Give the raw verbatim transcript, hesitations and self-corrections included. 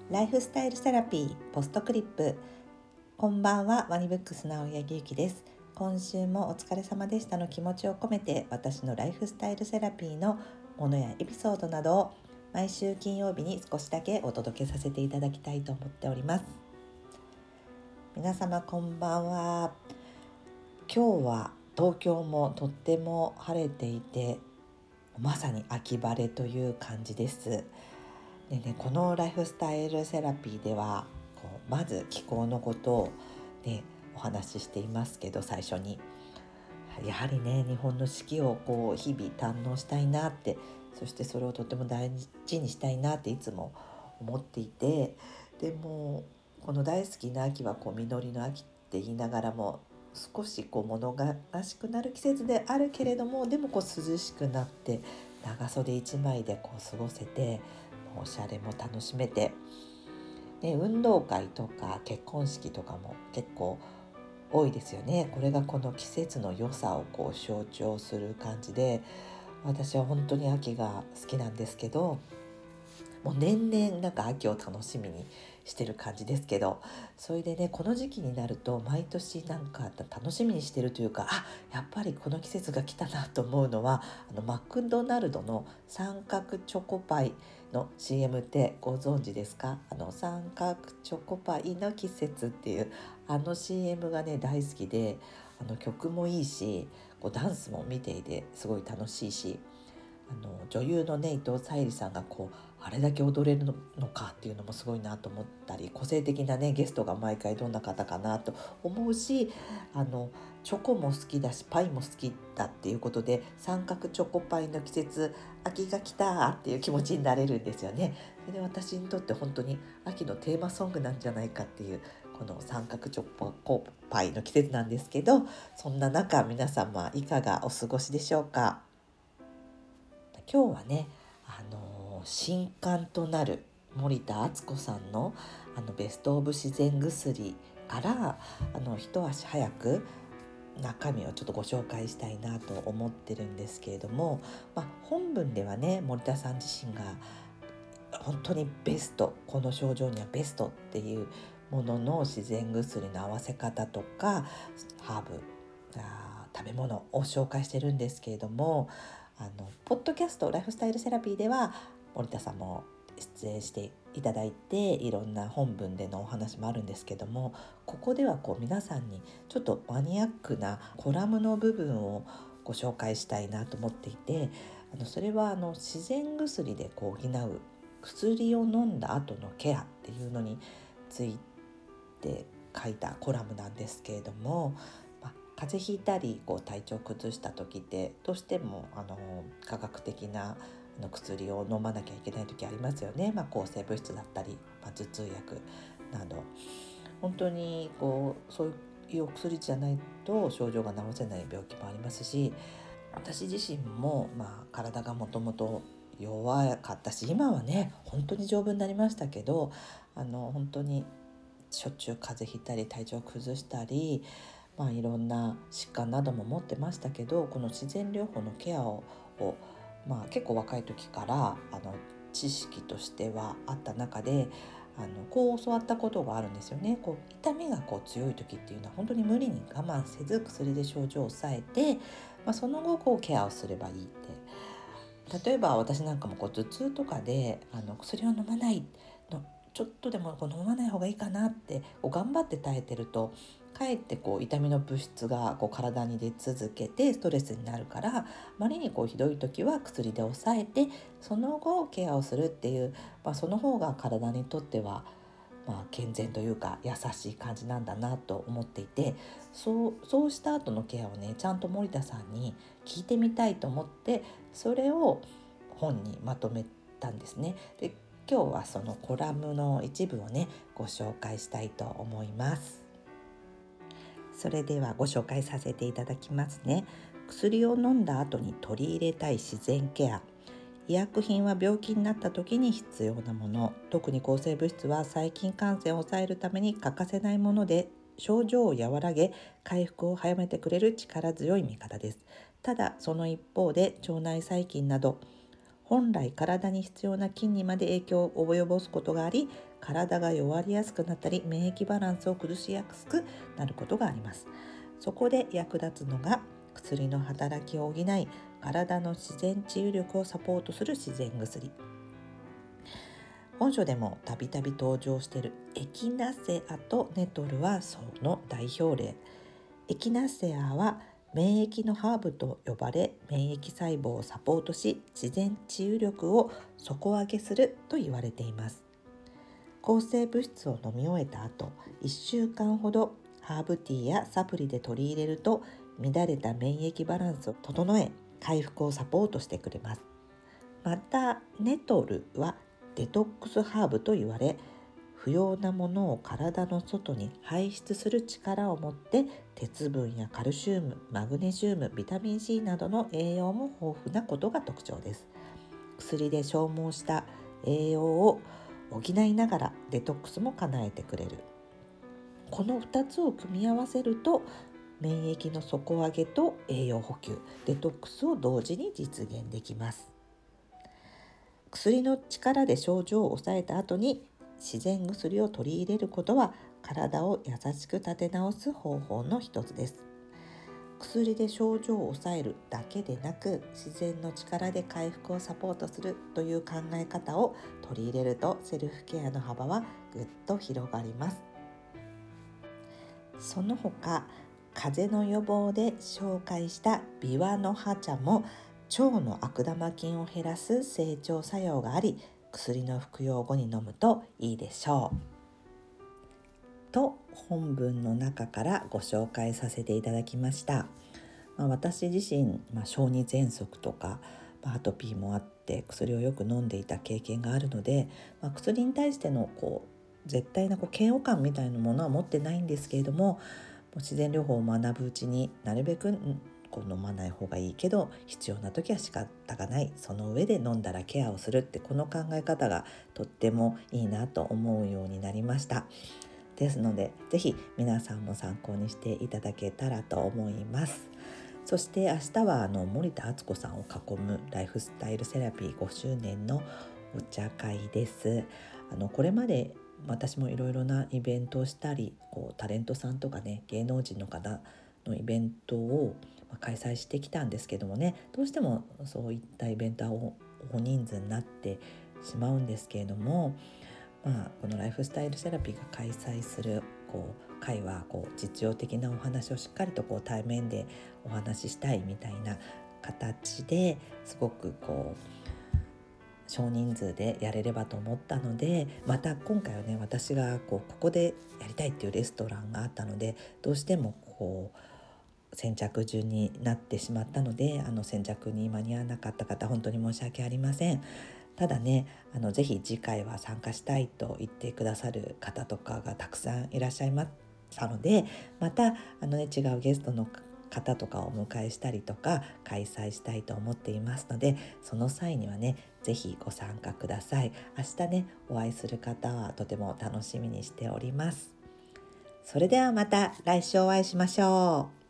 ライフスタイルセラピーポストクリップ。こんばんは、ワニブックスの青柳ゆきです。今週もお疲れ様でしたの気持ちを込めて、私のライフスタイルセラピーのものやエピソードなどを毎週金曜日に少しだけお届けさせていただきたいと思っております。皆様こんばんは。今日は東京もとっても晴れていて、まさに秋晴れという感じです。でね、このライフスタイルセラピーではこうまず気候のことを、ね、お話ししていますけど、最初にやはりね、日本の四季をこう日々堪能したいなって、そしてそれをとても大事にしたいなっていつも思っていて、でもこの大好きな秋はこう実りの秋って言いながらも、少しこう物悲しくなる季節であるけれども、でもこう涼しくなって長袖一枚でこう過ごせて、おしゃれも楽しめて、ね、運動会とか結婚式とかも結構多いですよね。これがこの季節の良さをこう象徴する感じで、私は本当に秋が好きなんですけど、もう年々なんか秋を楽しみにしてる感じですけど、それでね、この時期になると毎年なんか楽しみにしてるというか、あ、やっぱりこの季節が来たなと思うのは、あのマクドナルドの三角チョコパイの シーエム ってご存知ですか？あの三角チョコパイの季節っていうあの シーエム がね大好きで、あの曲もいいし、こうダンスも見ていてすごい楽しいし、あの女優のね伊藤沙莉さんがこうあれだけ踊れるのかっていうのもすごいなと思ったり、個性的なねゲストが毎回どんな方かなと思うし、あのチョコも好きだしパイも好きだっていうことで、三角チョコパイの季節、秋が来たっていう気持ちになれるんですよね。それで私にとって本当に秋のテーマソングなんじゃないかっていう、この三角チョコパイの季節なんですけど、そんな中皆様いかがお過ごしでしょうか？今日はね、あのー新刊となる森田敦子さんのあのベストオブ自然薬からあの一足早く中身をちょっとご紹介したいなと思ってるんですけれども、まあ、本文ではね森田さん自身が本当にベスト、この症状にはベストっていうものの自然薬の合わせ方とかハーブ、あー食べ物を紹介してるんですけれども、あのポッドキャストライフスタイルセラピーでは森田さんも出演していただいて、いろんな本文でのお話もあるんですけども、ここではこう皆さんにちょっとマニアックなコラムの部分をご紹介したいなと思っていて、あのそれはあの自然薬でこう補う薬を飲んだ後のケアっていうのについて書いたコラムなんですけれども、まあ、風邪ひいたりこう体調崩した時ってどうしてもあの科学的なあの薬を飲まなきゃいけない時ありますよね。まあ、抗生物質だったり、まあ、頭痛薬など本当にこうそういうお薬じゃないと症状が治せない病気もありますし、私自身も、まあ、体がもともと弱かったし、今はね本当に丈夫になりましたけど、あの本当にしょっちゅう風邪ひいたり体調崩したり、まあ、いろんな疾患なども持ってましたけど、この自然療法のケアを、をまあ、結構若い時からあの知識としてはあった中で、あのこう教わったことがあるんですよね。こう痛みがこう強い時っていうのは本当に無理に我慢せず薬で症状を抑えて、まあ、その後こうケアをすればいいって。例えば私なんかもこう頭痛とかであの薬を飲まないの、ちょっとでもこう飲まない方がいいかなってこう頑張って耐えてると、かえってこう痛みの物質がこう体に出続けてストレスになるから、あまりにこうひどい時は薬で抑えてその後ケアをするっていう、まあ、その方が体にとってはまあ、健全というか優しい感じなんだなと思っていて、そうそうした後のケアをねちゃんと森田さんに聞いてみたいと思って、それを本にまとめたんですね。で、今日はそのコラムの一部をねご紹介したいと思います。それではご紹介させていただきますね。薬を飲んだ後に取り入れたい自然ケア。医薬品は病気になった時に必要なもの、特に抗生物質は細菌感染を抑えるために欠かせないもので、症状を和らげ回復を早めてくれる力強い味方です。ただその一方で腸内細菌など本来体に必要な菌にまで影響を及ぼすことがあり、体が弱りやすくなったり免疫バランスを崩しやすくなることがあります。そこで役立つのが薬の働きを補い、体の自然治癒力をサポートする自然薬。本書でもたびたび登場しているエキナセアとネトルはその代表例。エキナセアは免疫のハーブと呼ばれ、免疫細胞をサポートし、自然治癒力を底上げすると言われています。抗生物質を飲み終えた後、いっしゅうかんほどハーブティーやサプリで取り入れると、乱れた免疫バランスを整え、回復をサポートしてくれます。また、ネトルはデトックスハーブと言われ、不要なものを体の外に排出する力を持って、鉄分やカルシウム、マグネシウム、ビタミン C などの栄養も豊富なことが特徴です。薬で消耗した栄養を補いながらデトックスも叶えてくれる。このふたつを組み合わせると、免疫の底上げと栄養補給、デトックスを同時に実現できます。薬の力で症状を抑えた後に自然薬を取り入れることは、体を優しく立て直す方法の一つです。薬で症状を抑えるだけでなく、自然の力で回復をサポートするという考え方を取り入れると、セルフケアの幅はぐっと広がります。その他、風邪の予防で紹介したビワの葉茶も腸の悪玉菌を減らす整腸作用があり、薬の服用後に飲むといいでしょう。と、本文の中からご紹介させていただきました。まあ、私自身、まあ、小児喘息とか、まあ、アトピーもあって薬をよく飲んでいた経験があるので、まあ、薬に対してのこう絶対なこう嫌悪感みたいなものは持ってないんですけれども、もう自然療法を学ぶうちになるべくこう飲まない方がいいけど、必要な時は仕方がない、その上で飲んだらケアをするって、この考え方がとってもいいなと思うようになりました。ですので、ぜひ皆さんも参考にしていただけたらと思います。そして明日はあの森田敦子さんを囲むライフスタイルセラピーごしゅうねんのお茶会です。あのこれまで私もいろいろなイベントをしたり、こうタレントさんとかね、芸能人の方のイベントを開催してきたんですけどもね、どうしてもそういったイベントは大人数になってしまうんですけれども、まあ、このライフスタイルセラピーが開催するこう会はこう実用的なお話をしっかりとこう対面でお話ししたいみたいな形ですごくこう少人数でやれればと思ったので、また今回はね、私がこうここでやりたいっていうレストランがあったので、どうしてもこう先着順になってしまったので、あの先着に間に合わなかった方、本当に申し訳ありません。ただね、あのぜひ次回は参加したいと言ってくださる方とかがたくさんいらっしゃいましたので、またあの、ね、違うゲストの方とかをお迎えしたりとか開催したいと思っていますので、その際にはね、ぜひご参加ください。明日ね、お会いする方はとても楽しみにしております。それではまた来週お会いしましょう。